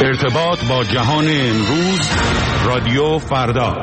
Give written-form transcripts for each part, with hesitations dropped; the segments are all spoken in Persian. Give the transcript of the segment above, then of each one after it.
ارتباط با جهان امروز، رادیو فردا.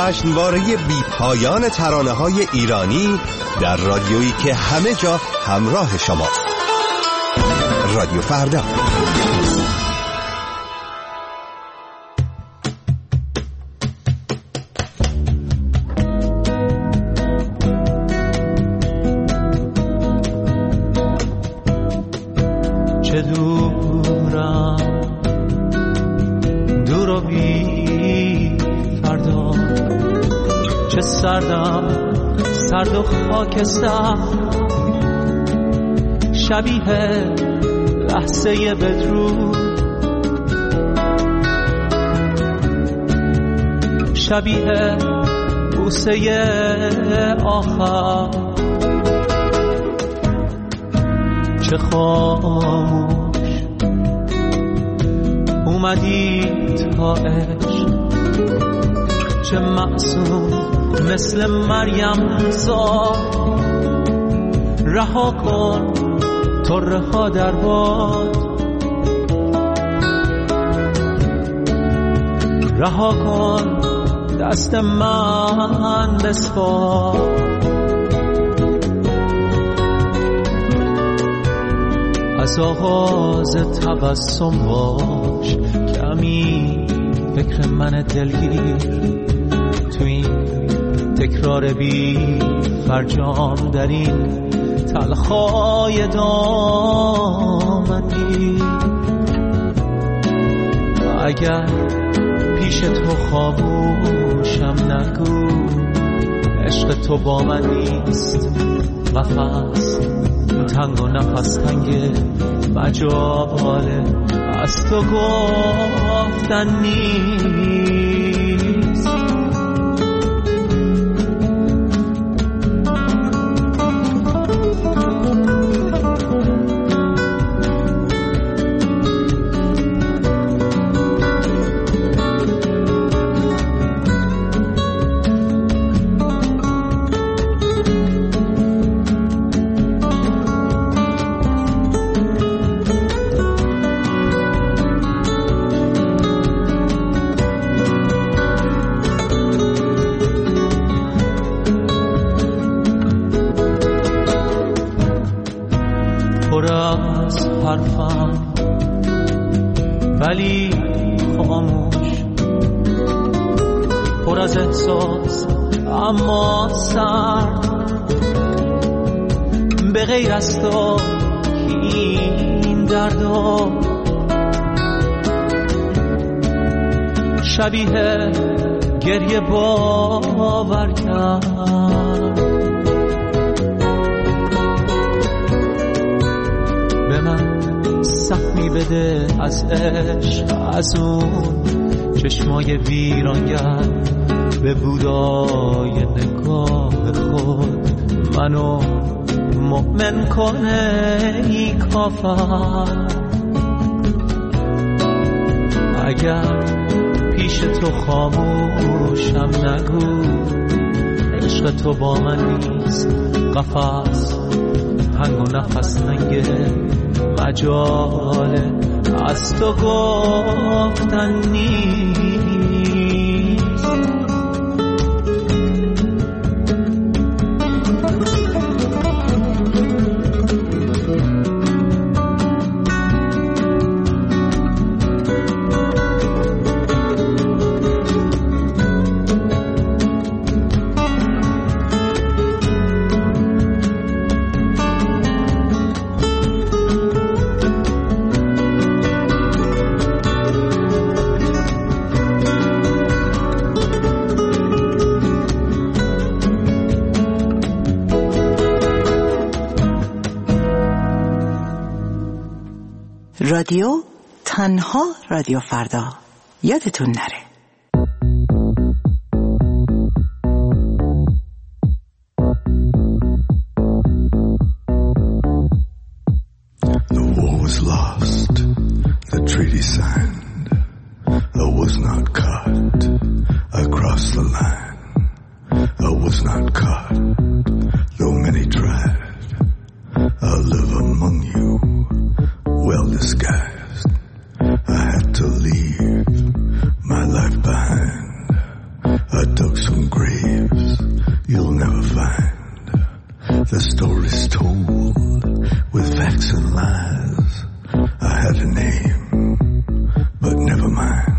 جشنواره بی پایان ترانه‌های ایرانی در رادیویی که همه جا همراه شماست. رادیو فردا. چه دورم دور و بی فردا، چه سردم سرد و خاکستر، شبیه لحظه بدرود، شبیه بوسه آخر، چه خاموش اومدی تا عشق، چه معصوم مثل مریم زاد، رها کن طره ها در باد، رها کن دست من بسپار، از آغاز تبسم باش کمی فکر من دلگیر، تو این تکرار بی فرجام در این تلخای دامنی. اگر پیش تو خاموشم نگو، عشق تو با من نیست، قفس تنگ و نفس تنگ، مجاله از تو گفتن نیست. ولی خاموش، پر از احساس اما سرد، به غیر از تو این دردا، شبیه گریه باور کرد، به من سخمی بده از عشق، از اون چشمای ویرانگر، به بودای نگاه خود منو مؤمن کنه ای کافر. اگر پیش تو خاموشم نگو، عشق تو با من نیست، قفس تنگ و نفس تنگه، مجاله از تو گفتن نیست. رادیو تنها رادیو فردا، یادتون نره. The war was lost, the treaty signed, I was not caught, I crossed the line, I was not caught, though many tried, I'll live among you, well disguised. I had to leave my life behind. I dug some The stories told with facts and lies. I had a name, but never mind.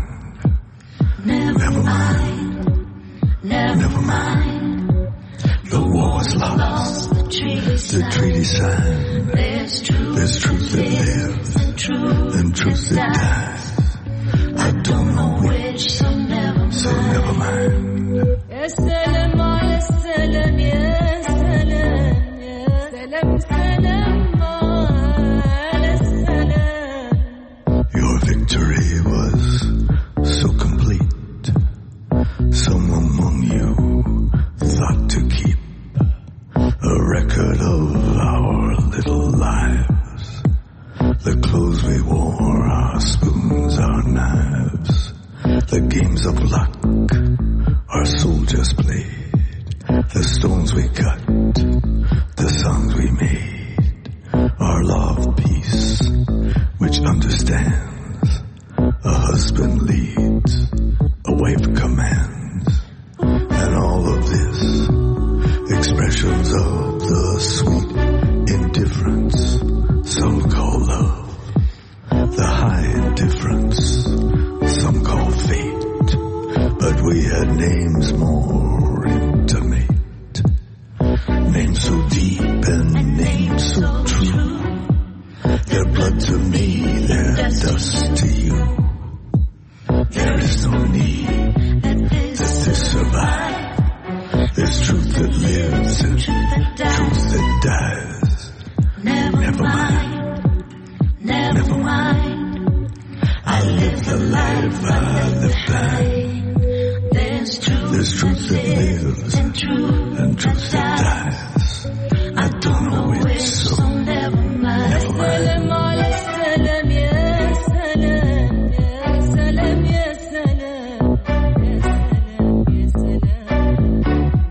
Never mind. Never mind. The war was lost. The treaty signed. There's truth that lives and truth that dies. I don't know which, so never mind. السلام على السلام يا سلام يا سلام سلام على السلام. Your victory was so complete. Some among you thought to keep a record of our little lives. The clothes we wore, our spoons, our knives, the games of luck our soldiers played, the stones we cut, the songs we made, our law of peace, which understands a husband leads, a wife commands, and all of this, expressions of the sweet indifference some call love, the high indifference some call fate. But we had names more intimate, names so deep and names so true. They're blood to me, they're dust to you. There is no need that this survive. There's truth that lives and truth that dies. Never mind. Never mind. I live the life I live by. There's truth that lives and truth that dies. I don't know which, so never mind. السلام على السلام يا سلام يا سلام يا سلام يا سلام.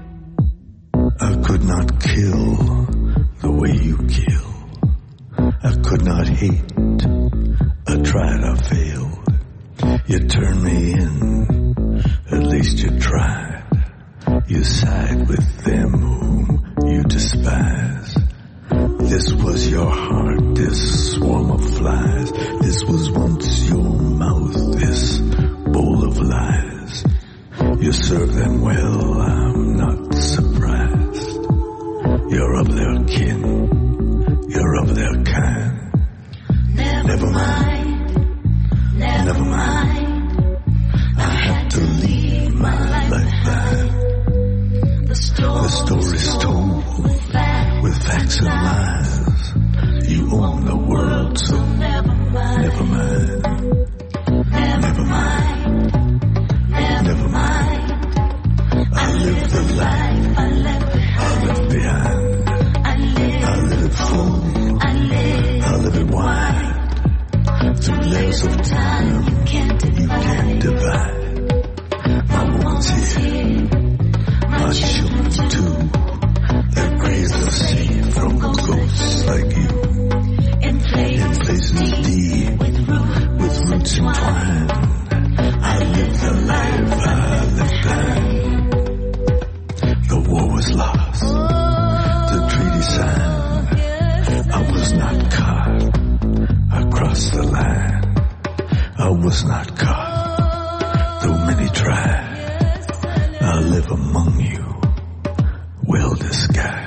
I could not kill the way you kill. I could not hate. I tried, I failed. You turned me in. At least you tried. You side with them whom you despise. This was your heart, this swarm of flies. This was once your mouth, this bowl of lies. You serve them well, I'm not surprised. You're of their kin, you're of their kind. Never mind. Never mind. I had to leave my life behind. The story's told with facts and lies. You own the world, so never mind. Never mind. Never mind. I live the life I left behind. I live it full. I live it wide. Through layers of time you can't divide. My woman's here, my children too. Their graves are safe from ghosts like you. In places deep, with roots entwined. I live the life I left behind. The war was lost, the treaty signed. I was not caught. I crossed the line. I was not caught, though many tried. I live among you, well disguised.